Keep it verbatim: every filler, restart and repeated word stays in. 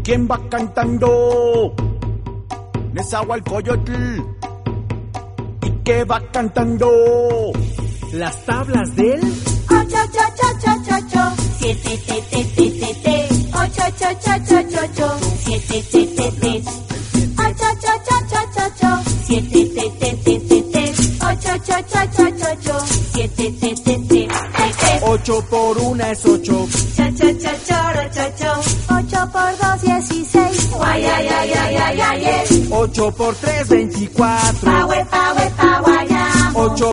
¿Quién va cantando? Nezahualcóyotl. ¿Y qué va cantando? Las tablas del ocho, ocho, ocho, ocho, ocho, siete, te, te, te, te, te, ocho, ocho, ocho, ocho, ocho, siete, te, te, te, ocho, ocho, ocho, ocho, ocho, siete, te, te, te, te, te, ocho, ocho, ocho, ocho, ocho, siete, te, te, te, te, te. Ocho por una es ocho. Cha, cha, cha, choro, cho, cho. Ocho por dos, dieciséis. Guay, ay, ay, ay, ay, ay, ay. Ocho por tres, veinticuatro. Paue, paue, paguayamo. Ocho